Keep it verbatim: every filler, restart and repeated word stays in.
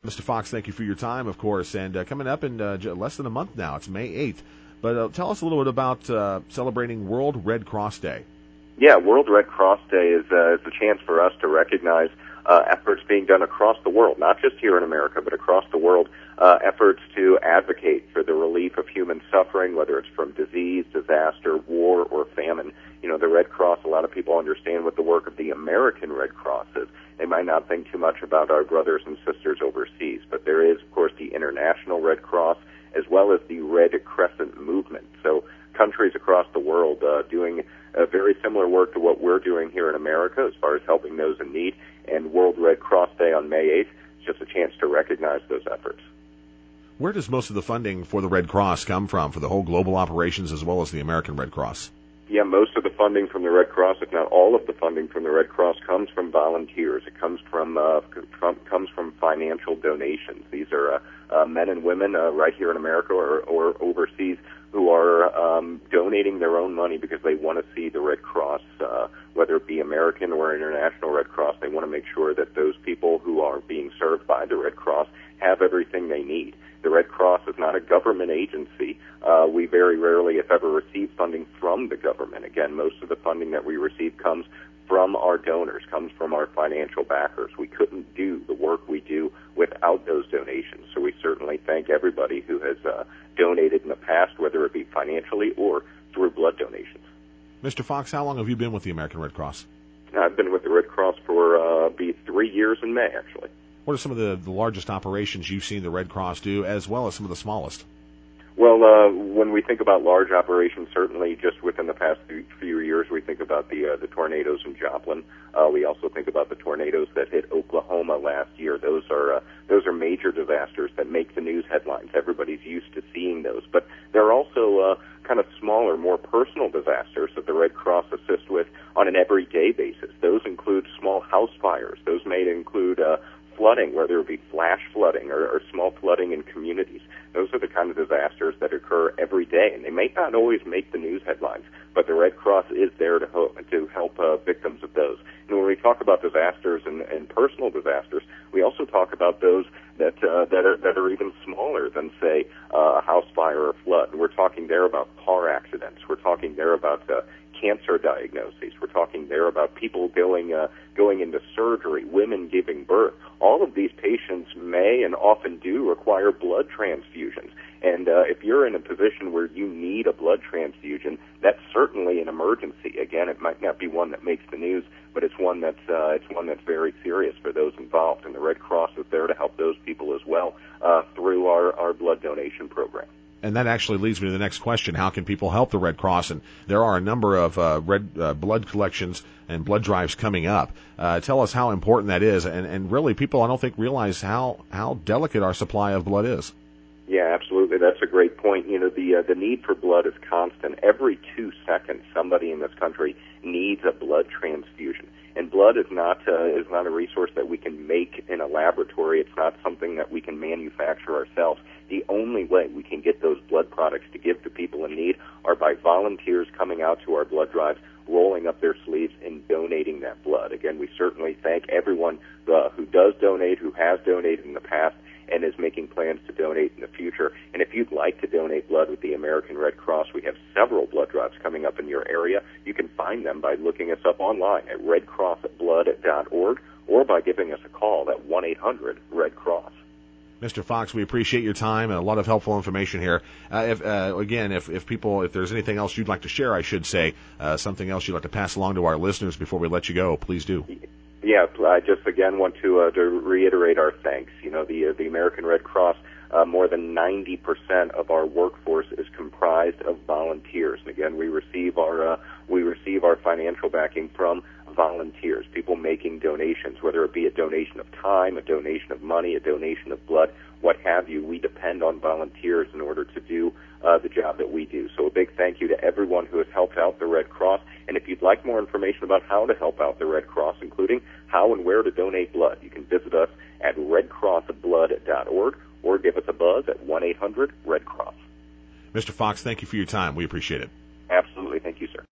Mister Fox, thank you for your time, of course. And uh, coming up in uh, j- less than a month now, it's May eighth. But uh, tell us a little bit about uh, celebrating World Red Cross Day. Yeah, World Red Cross Day is, uh, is a chance for us to recognize uh, efforts being done across the world, not just here in America, but across the world, uh, efforts to advocate for the relief of human suffering, whether it's from disease, disaster, war, or famine. You know, the Red Cross, a lot of people understand what the work of the American Red Cross is. They might not think too much about our brothers and sisters overseas, but there is, of course, the International Red Cross, as well as the Red Crescent movement. So countries across the world uh, doing uh, very similar work to what we're doing here in America as far as helping those in need. And World Red Cross Day on May eighth is just a chance to recognize those efforts. Where does most of the funding for the Red Cross come from, for the whole global operations as well as the American Red Cross? Yeah, most of the funding from the Red Cross, if not all of the funding from the Red Cross, comes from volunteers. It comes from, uh, from comes from financial donations. These are uh, uh, men and women uh, right here in America or, or overseas who are um, donating their own money because they want to see the Red Cross, uh, whether it be American or International Red Cross. They want to make sure that those people who are being served by the Red Cross have everything they need. The Red Cross is not a government agency. Uh, we very rarely, if ever, receive funding from the government. Again, most of the funding that we receive comes from our donors, comes from our financial backers. We couldn't do the work we do without those donations. So we certainly thank everybody who has uh, donated in the past, whether it be financially or through blood donations. Mister Fox, how long have you been with the American Red Cross? I've been with the Red Cross for uh, be three years in May, actually. What are some of the, the largest operations you've seen the Red Cross do, as well as some of the smallest? Well, uh, when we think about large operations, certainly just within the past few years, we think about the uh, the tornadoes in Joplin. Uh, we also think about the tornadoes that hit Oklahoma last year. Those are uh, those are major disasters that make the news headlines. Everybody's used to seeing those, but there are also uh, kind of smaller, more personal disasters that the Red Cross assists with on an everyday basis. Those include small house fires. Those may include uh, flooding, whether it be flash flooding or, or small flooding in communities. Those are the kind of disasters that occur every day, and they may not always make the news headlines, but the Red Cross is there to, ho- to help uh, victims of those. And when we talk about disasters and, and personal disasters, we also talk about those that uh, that are that are even smaller than, say, uh, a house fire or flood. We're talking there about car accidents. We're talking there about uh, cancer diagnoses. We're talking there about people going uh, going into surgery, women giving birth. All of these patients may and often do require blood transfusions. And uh, if you're in a position where you need a blood transfusion, that's certainly an emergency. Again, it might not be one that makes the news, but it's one that's uh, it's one that's very serious for those involved. And the Red Cross is there to help those people as well uh, through our, our blood donation program. And that actually leads me to the next question. How can people help the Red Cross? And there are a number of uh, red uh, blood collections and blood drives coming up. Uh, tell us how important that is. And, and really, people, I don't think, realize how, how delicate our supply of blood is. Yeah, absolutely. That's a great point. You know, the uh, the need for blood is constant. Every two seconds, somebody in this country needs a blood transfusion. And blood is not uh, is not a resource that we can make in a laboratory. It's not something that we can manufacture ourselves. The only way we can get those blood products to give to people in need are by volunteers coming out to our blood drives, rolling up their sleeves, and donating that blood. Again, we certainly thank everyone uh, who does donate, who has donated in the past, and is making plans to donate in the future. And if you'd like to donate blood with the American Red Cross, we have several blood drives coming up in your area. You can find them by looking us up online at red cross blood dot org or by giving us a call at one eight hundred red cross. Mister Fox, we appreciate your time and a lot of helpful information here. Uh, if, uh, again, if, if people, if there's anything else you'd like to share, I should say, uh, something else you'd like to pass along to our listeners before we let you go, please do. Yeah, I just again want to uh, to reiterate our thanks. You know, the uh, the American Red Cross, uh, more than ninety percent of our workforce is comprised of volunteers. And again, we receive our uh, we receive our financial backing from volunteers, people making donations, whether it be a donation of time, a donation of money, a donation of blood, what have you. We depend on volunteers in order to do uh, the job that we do. So a big thank you to everyone who has helped out the Red Cross. And if you'd like more information about how to help out the Red Cross, including how and where to donate blood, you can visit us at red cross blood dot org or give us a buzz at one eight hundred red cross. Mister Fox, thank you for your time. We appreciate it. Absolutely. Thank you, sir.